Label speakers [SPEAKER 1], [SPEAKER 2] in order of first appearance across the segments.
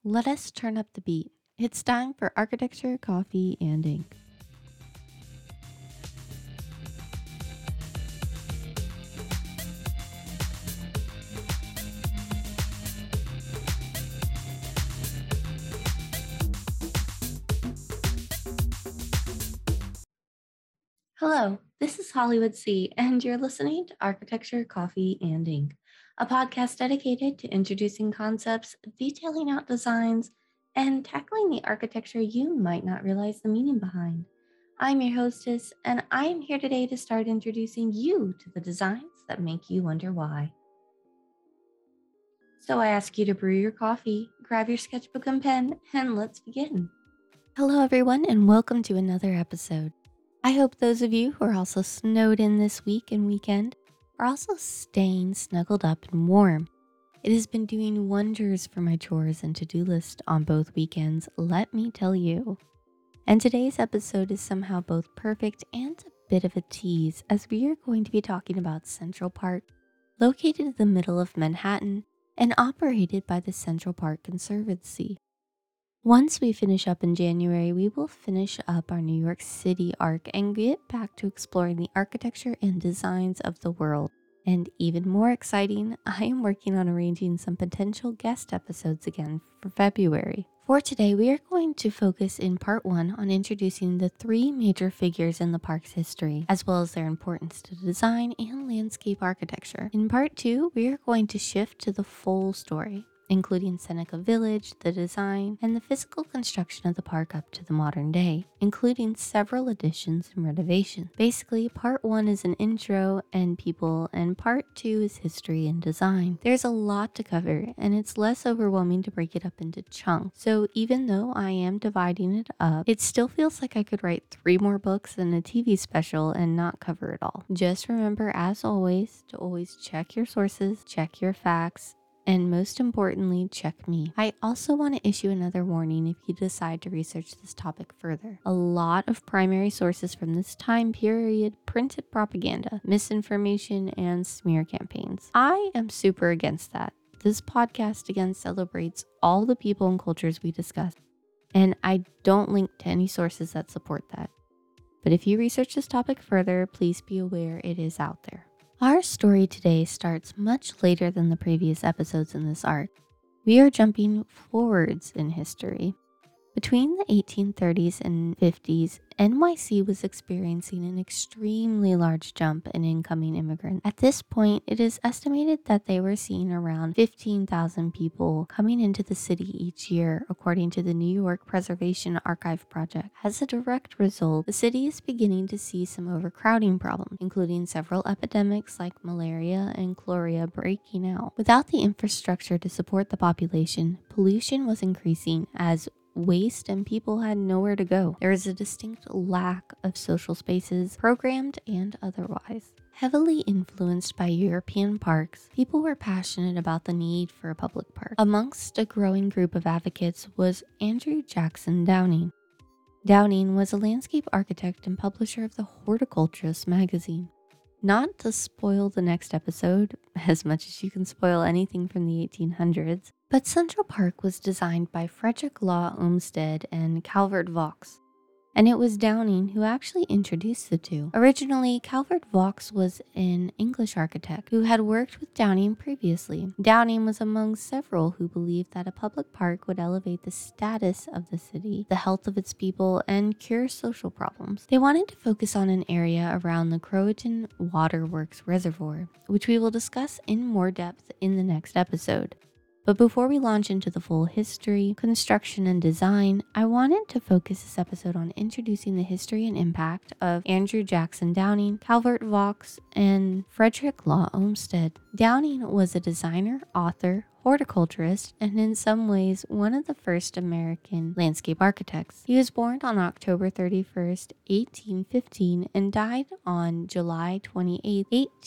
[SPEAKER 1] Let us turn up the beat. It's time for Architecture, Coffee, and Ink. Hello, this is Hollywood C, and you're listening to Architecture, Coffee, and Ink, a podcast dedicated to introducing concepts, detailing out designs, and tackling the architecture you might not realize the meaning behind. I'm your hostess, and I am here today to start introducing you to the designs that make you wonder why. So I ask you to brew your coffee, grab your sketchbook and pen, and let's begin. Hello, everyone, and welcome to another episode. I hope those of you who are also snowed in this week and weekend are also staying snuggled up and warm. It has been doing wonders for my chores and to-do list on both weekends, let me tell you. And today's episode is somehow both perfect and a bit of a tease, as we are going to be talking about Central Park, located in the middle of Manhattan and operated by the Central Park Conservancy. Once we finish up in January, we will finish up our New York City arc and get back to exploring the architecture and designs of the world. And even more exciting, I am working on arranging some potential guest episodes again for February. For today, we are going to focus in part 1 on introducing the 3 major figures in the park's history, as well as their importance to design and landscape architecture. In part 2, we are going to shift to the full story, including Seneca Village, the design, and the physical construction of the park up to the modern day, including several additions and renovations. Basically, part 1 is an intro and people, and part 2 is history and design. There's a lot to cover, and it's less overwhelming to break it up into chunks. So even though I am dividing it up, it still feels like I could write 3 more books and a TV special and not cover it all. Just remember, as always, to always check your sources, check your facts, and most importantly, check me. I also want to issue another warning if you decide to research this topic further. A lot of primary sources from this time period printed propaganda, misinformation, and smear campaigns. I am super against that. This podcast again celebrates all the people and cultures we discuss, and I don't link to any sources that support that. But if you research this topic further, please be aware it is out there. Our story today starts much later than the previous episodes in this arc. We are jumping forwards in history. Between the 1830s and 50s, NYC was experiencing an extremely large jump in incoming immigrants. At this point, it is estimated that they were seeing around 15,000 people coming into the city each year, according to the New York Preservation Archive Project. As a direct result, the city is beginning to see some overcrowding problems, including several epidemics like malaria and chlorea breaking out. Without the infrastructure to support the population, pollution was increasing as waste and people had nowhere to go. There is a distinct lack of social spaces, programmed and otherwise. Heavily influenced by European parks, people were passionate about the need for a public park. Amongst a growing group of advocates was Andrew Jackson Downing. Downing was a landscape architect and publisher of the Horticulturist magazine. Not to spoil the next episode, as much as you can spoil anything from the 1800s, but Central Park was designed by Frederick Law Olmsted and Calvert Vaux, and it was Downing who actually introduced the two. Originally, Calvert Vaux was an English architect who had worked with Downing previously. Downing was among several who believed that a public park would elevate the status of the city, the health of its people, and cure social problems. They wanted to focus on an area around the Croatan Waterworks Reservoir, which we will discuss in more depth in the next episode. But before we launch into the full history, construction, and design, I wanted to focus this episode on introducing the history and impact of Andrew Jackson Downing, Calvert Vaux, and Frederick Law Olmsted. Downing was a designer, author, horticulturist, and in some ways one of the first American landscape architects. He was born on October 31st, 1815, and died on July 28,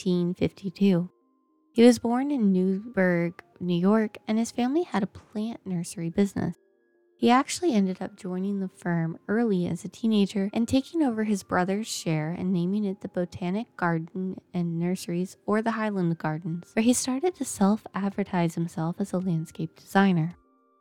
[SPEAKER 1] 1852. He was born in Newburgh, New York, and his family had a plant nursery business. He actually ended up joining the firm early as a teenager and taking over his brother's share and naming it the Botanic Garden and Nurseries, or the Highland Gardens, where he started to self-advertise himself as a landscape designer.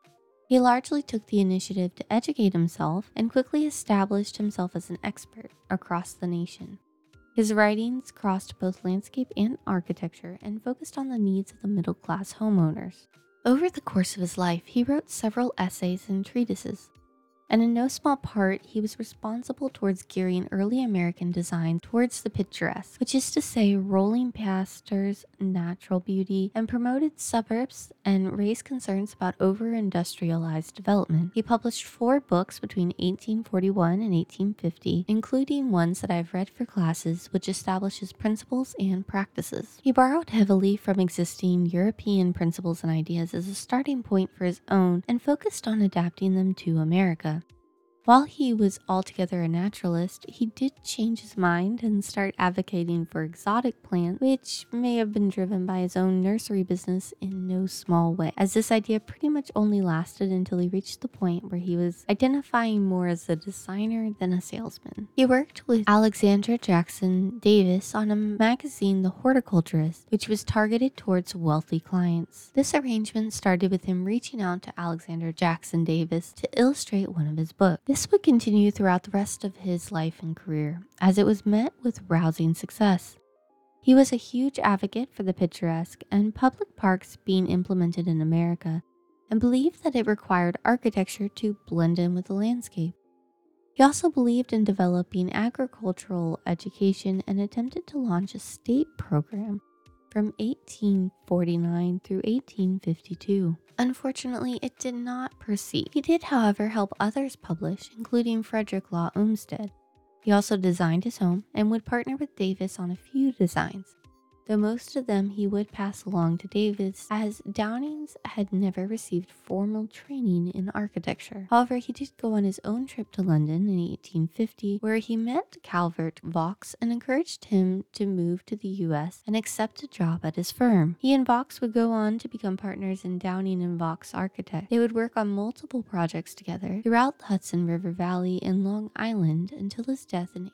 [SPEAKER 1] He largely took the initiative to educate himself and quickly established himself as an expert across the nation. His writings crossed both landscape and architecture and focused on the needs of the middle-class homeowners. Over the course of his life, he wrote several essays and treatises, and in no small part, he was responsible towards gearing early American design towards the picturesque, which is to say rolling pastures, natural beauty, and promoted suburbs and raised concerns about over-industrialized development. He published 4 books between 1841 and 1850, including ones that I've read for classes, which establishes principles and practices. He borrowed heavily from existing European principles and ideas as a starting point for his own and focused on adapting them to America. While he was altogether a naturalist, he did change his mind and start advocating for exotic plants, which may have been driven by his own nursery business in no small way, as this idea pretty much only lasted until he reached the point where he was identifying more as a designer than a salesman. He worked with Alexander Jackson Davis on a magazine, The Horticulturist, which was targeted towards wealthy clients. This arrangement started with him reaching out to Alexander Jackson Davis to illustrate one of his books. This would continue throughout the rest of his life and career, as it was met with rousing success. He was a huge advocate for the picturesque and public parks being implemented in America, and believed that it required architecture to blend in with the landscape. He also believed in developing agricultural education and attempted to launch a state program from 1849 through 1852. Unfortunately, it did not proceed. He did, however, help others publish, including Frederick Law Olmsted. He also designed his home and would partner with Davis on a few designs, though most of them he would pass along to Davis, as Downing's had never received formal training in architecture. However, he did go on his own trip to London in 1850, where he met Calvert Vaux and encouraged him to move to the US and accept a job at his firm. He and Vaux would go on to become partners in Downing and Vaux Architect. They would work on multiple projects together throughout the Hudson River Valley and Long Island until his death in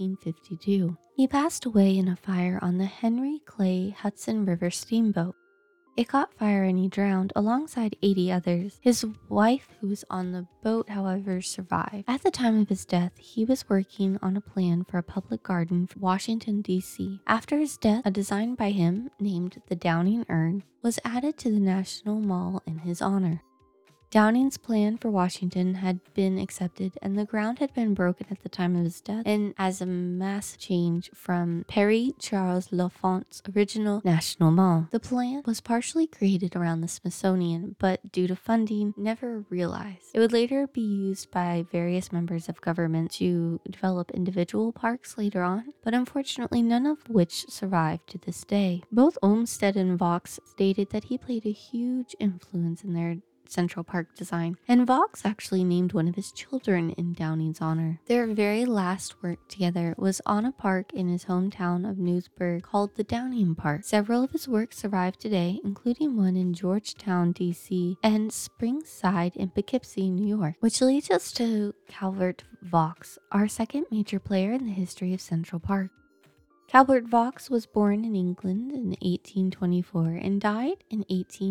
[SPEAKER 1] 1852. He passed away in a fire on the Henry Clay Hudson River steamboat. It caught fire and he drowned alongside 80 others. His wife, who was on the boat, however, survived. At the time of his death, he was working on a plan for a public garden for Washington, D.C. After his death, a design by him, named the Downing Urn, was added to the National Mall in his honor. Downing's plan for Washington had been accepted, and the ground had been broken at the time of his death, and as a mass change from Perry Charles L'Enfant's original National Mall. The plan was partially created around the Smithsonian, but due to funding, never realized. It would later be used by various members of government to develop individual parks later on, but unfortunately none of which survived to this day. Both Olmsted and Vaux stated that he played a huge influence in their Central Park design, and Vaux actually named one of his children in Downing's honor. Their very last work together was on a park in his hometown of Newsburg called the Downing Park. Several of his works survive today, including one in Georgetown, D.C. and Springside in Poughkeepsie, New York, which leads us to Calvert Vaux, our second major player in the history of Central Park. Calvert Vaux was born in England in 1824 and died in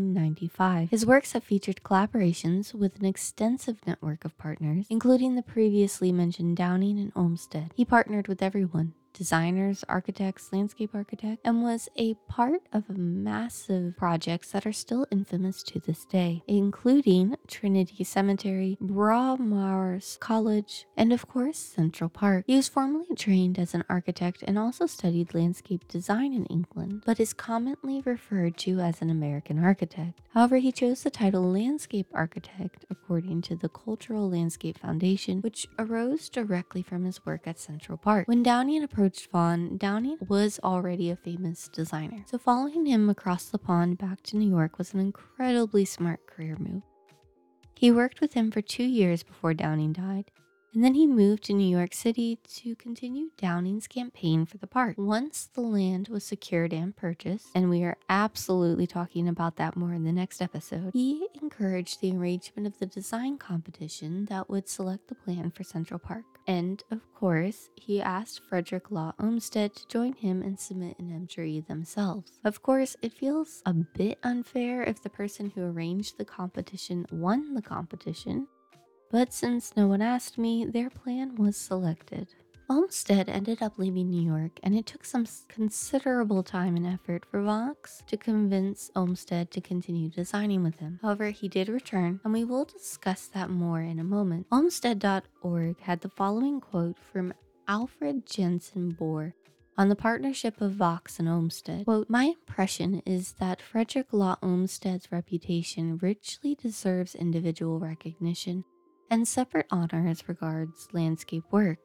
[SPEAKER 1] 1895. His works have featured collaborations with an extensive network of partners, including the previously mentioned Downing and Olmsted. He partnered with everyone: designers, architects, landscape architects, and was a part of massive projects that are still infamous to this day, including Trinity Cemetery, Bryn Mawr College, and of course Central Park. He was formerly trained as an architect and also studied landscape design in England, but is commonly referred to as an American architect. However, he chose the title landscape architect according to the Cultural Landscape Foundation, which arose directly from his work at Central Park. When Downing approached Vaughan, Downing was already a famous designer, so following him across the pond back to New York was an incredibly smart career move. He worked with him for 2 years before Downing died, And then he moved to New York City to continue Downing's campaign for the park. Once the land was secured and purchased, and we are absolutely talking about that more in the next episode, he encouraged the arrangement of the design competition that would select the plan for Central Park. And, of course, he asked Frederick Law Olmsted to join him and submit an entry themselves. Of course, it feels a bit unfair if the person who arranged the competition won the competition, but since no one asked me, their plan was selected. Olmsted ended up leaving New York, and it took some considerable time and effort for Vaux to convince Olmsted to continue designing with him. However, he did return, and we will discuss that more in a moment. Olmsted.org had the following quote from Alfred Jensen Bohr on the partnership of Vaux and Olmsted. Quote, "My impression is that Frederick Law Olmsted's reputation richly deserves individual recognition and separate honor as regards landscape work.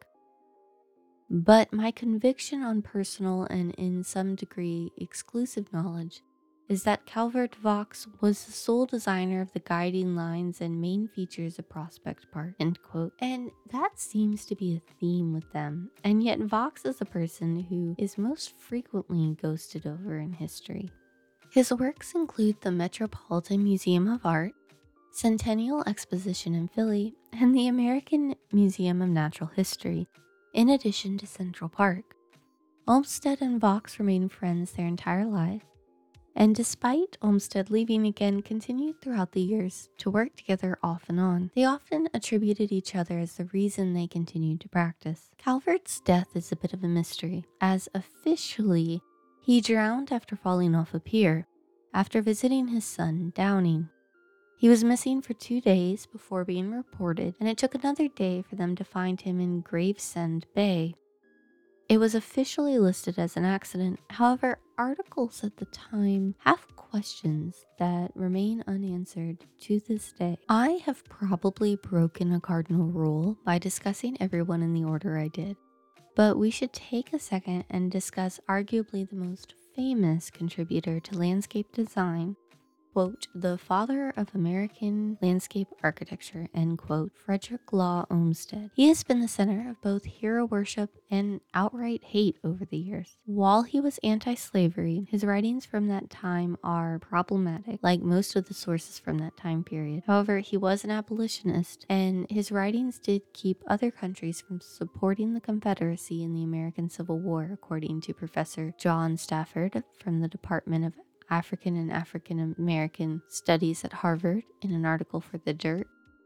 [SPEAKER 1] But my conviction on personal and in some degree exclusive knowledge is that Calvert Vaux was the sole designer of the guiding lines and main features of Prospect Park," end quote. And that seems to be a theme with them. And yet Vaux is the person who is most frequently ghosted over in history. His works include the Metropolitan Museum of Art, Centennial Exposition in Philly, and the American Museum of Natural History, in addition to Central Park. Olmsted and Vaux remained friends their entire life, and despite Olmsted leaving again, continued throughout the years to work together off and on. They often attributed each other as the reason they continued to practice. Calvert's death is a bit of a mystery, as officially he drowned after falling off a pier after visiting his son Downing. He was missing for 2 days before being reported, and it took another day for them to find him in Gravesend Bay. It was officially listed as an accident. However, articles at the time have questions that remain unanswered to this day. I have probably broken a cardinal rule by discussing everyone in the order I did, but we should take a second and discuss arguably the most famous contributor to landscape design, quote, "the father of American landscape architecture," end quote, Frederick Law Olmsted. He has been the center of both hero worship and outright hate over the years. While he was anti-slavery, his writings from that time are problematic, like most of the sources from that time period. However, he was an abolitionist, and his writings did keep other countries from supporting the Confederacy in the American Civil War, according to Professor John Stafford from the Department of African and African American Studies at Harvard in an article for The Dirt.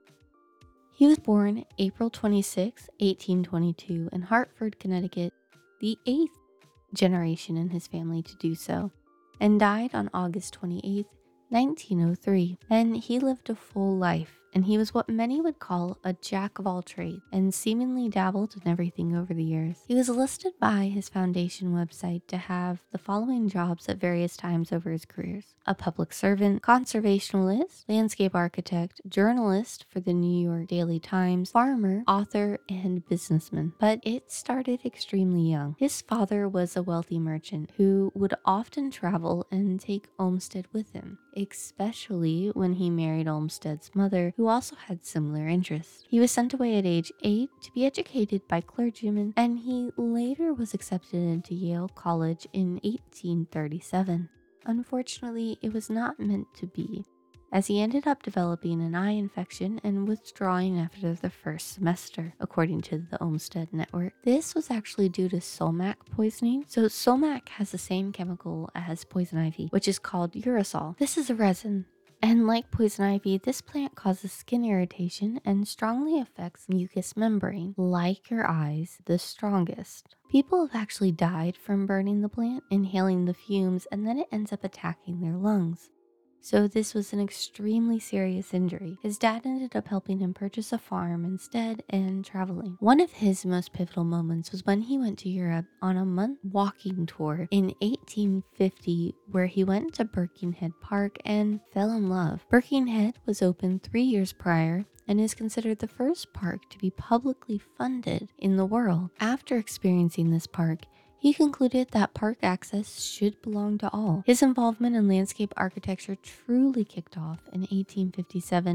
[SPEAKER 1] He was born April 26, 1822 in Hartford, Connecticut, the 8th generation in his family to do so, and died on August 28, 1903. And he lived a full life, and he was what many would call a jack of all trades and seemingly dabbled in everything over the years. He was listed by his foundation website to have the following jobs at various times over his careers: a public servant, conservationalist, landscape architect, journalist for the New York Daily Times, farmer, author, and businessman. But it started extremely young. His father was a wealthy merchant who would often travel and take Olmsted with him, especially when he married Olmsted's mother, who also had similar interests. He was sent away at age 8 to be educated by clergymen, and he later was accepted into Yale College in 1837. Unfortunately, it was not meant to be, as he ended up developing an eye infection and withdrawing after the first semester, according to the Olmsted Network. This was actually due to sumac poisoning. So sumac has the same chemical as poison ivy, which is called urushiol. This is a resin, and like poison ivy, this plant causes skin irritation and strongly affects mucous membrane, like your eyes, the strongest. People have actually died from burning the plant, inhaling the fumes, and then it ends up attacking their lungs. So this was an extremely serious injury. His dad ended up helping him purchase a farm instead and traveling. One of his most pivotal moments was when he went to Europe on a month walking tour in 1850, where he went to Birkenhead Park and fell in love. Birkenhead was opened 3 years prior and is considered the first park to be publicly funded in the world. After experiencing this park, he concluded that park access should belong to all. His involvement in landscape architecture truly kicked off in 1857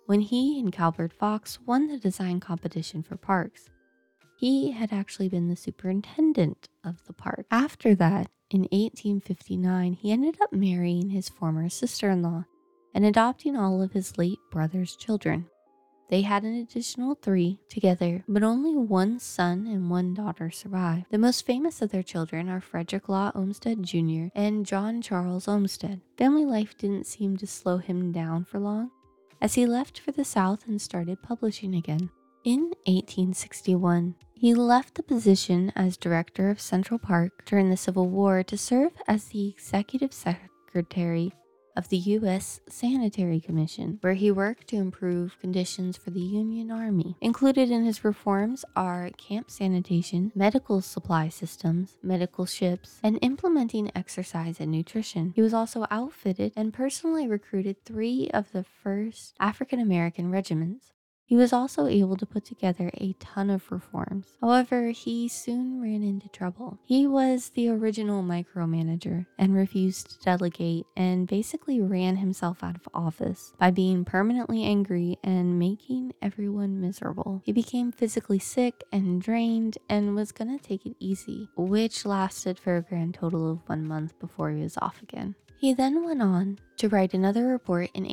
[SPEAKER 1] when he and Calvert Vaux won the design competition for parks. He had actually been the superintendent of the park. After that, in 1859, he ended up marrying his former sister-in-law and adopting all of his late brother's children. They had an additional 3 together, but only one son and one daughter survived. The most famous of their children are Frederick Law Olmsted Jr. and John Charles Olmsted. Family life didn't seem to slow him down for long, as he left for the South and started publishing again. In 1861, he left the position as director of Central Park during the Civil War to serve as the executive secretary of the U.S. Sanitary Commission, where he worked to improve conditions for the Union Army. Included in his reforms are camp sanitation, medical supply systems, medical ships, and implementing exercise and nutrition. He was also outfitted and personally recruited 3 of the first African American regiments. He was also able to put together a ton of reforms. However, he soon ran into trouble. He was the original micromanager and refused to delegate and basically ran himself out of office by being permanently angry and making everyone miserable. He became physically sick and drained and was gonna take it easy, which lasted for a grand total of 1 month before he was off again. He then went on to write another report in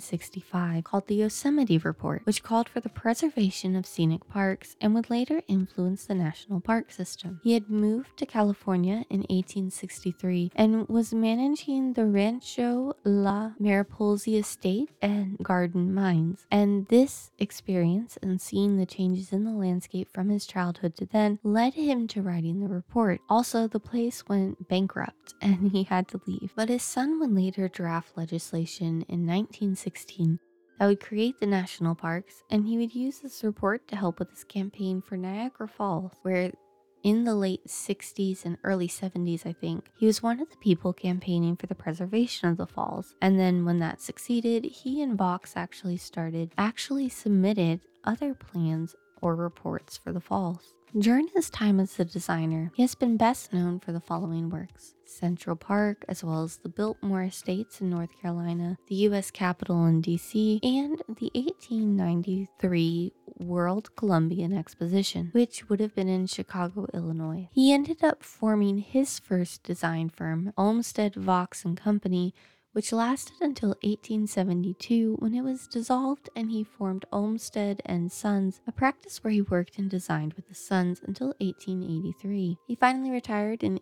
[SPEAKER 1] 1865 called the Yosemite Report, which called for the preservation of scenic parks and would later influence the national park system. He had moved to California in 1863 and was managing the Rancho La Mariposa estate and garden mines. And this experience and seeing the changes in the landscape from his childhood to then led him to writing the report. Also, the place went bankrupt and he had to leave. But his son would later draft legislation in 1916 that would create the national parks, and he would use this report to help with his campaign for Niagara Falls, where in the late 60s and early 70s, I think, he was one of the people campaigning for the preservation of the falls. And then when that succeeded, he and Vaux actually submitted other plans or reports for the falls. During his time as a designer, he has been best known for the following works: Central Park, as well as the Biltmore Estates in North Carolina, the U.S. Capitol in D.C., and the 1893 World Columbian Exposition, which would have been in Chicago, Illinois. He ended up forming his first design firm, Olmsted, Vaux & Company, which lasted until 1872 when it was dissolved and he formed Olmsted and Sons, a practice where he worked and designed with his sons until 1883. He finally retired in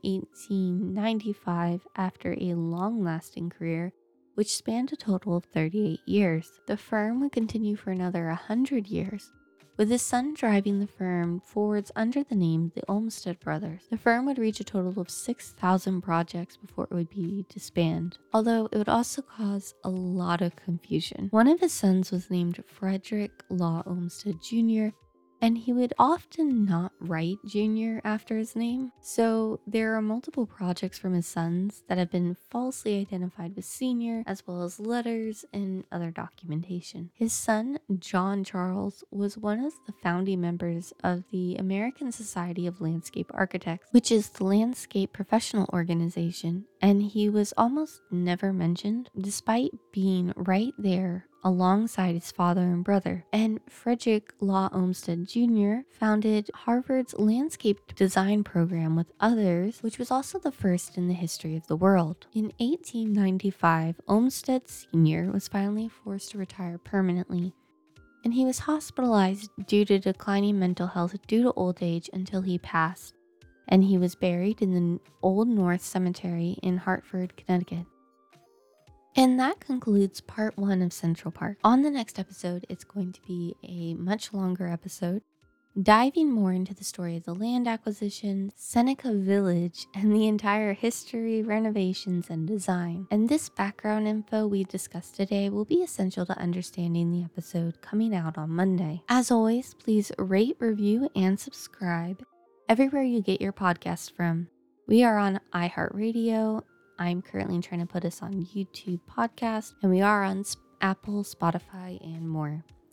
[SPEAKER 1] 1895 after a long-lasting career, which spanned a total of 38 years. The firm would continue for another 100 years, with his son driving the firm forwards under the name the Olmsted Brothers. The firm would reach a total of 6,000 projects before it would be disbanded, although it would also cause a lot of confusion. One of his sons was named Frederick Law Olmsted Jr., and he would often not write Jr. after his name, so there are multiple projects from his sons that have been falsely identified with Sr., as well as letters and other documentation. His son, John Charles, was one of the founding members of the American Society of Landscape Architects, which is the landscape professional organization, and he was almost never mentioned, despite being right there alongside his father and brother. And Frederick Law Olmsted Jr. founded Harvard's landscape design program with others, which was also the first in the history of the world. In 1895, Olmsted Sr. was finally forced to retire permanently, and he was hospitalized due to declining mental health due to old age until he passed, and he was buried in the Old North Cemetery in Hartford, Connecticut. And that concludes part 1 of Central Park. On the next episode, it's going to be a much longer episode, diving more into the story of the land acquisition, Seneca Village, and the entire history, renovations, and design. And this background info we discussed today will be essential to understanding the episode coming out on Monday. As always, please rate, review, and subscribe everywhere you get your podcast from. We are on iHeartRadio. I'm currently trying to put us on YouTube podcast, and we are on Apple, Spotify, and more.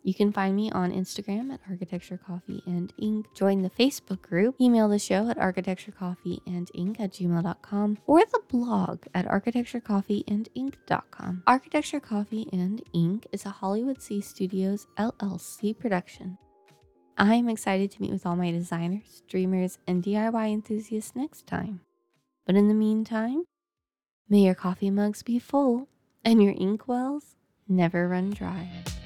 [SPEAKER 1] You can find me on Instagram at Architecture Coffee and Ink. Join the Facebook group. Email the show at architecturecoffeeandink@gmail.com or the blog at architecturecoffeeandink.com. Architecture Coffee and Ink is a Hollywood C Studios LLC production. I'm excited to meet with all my designers, dreamers, and DIY enthusiasts next time. But in the meantime, may your coffee mugs be full and your ink wells never run dry.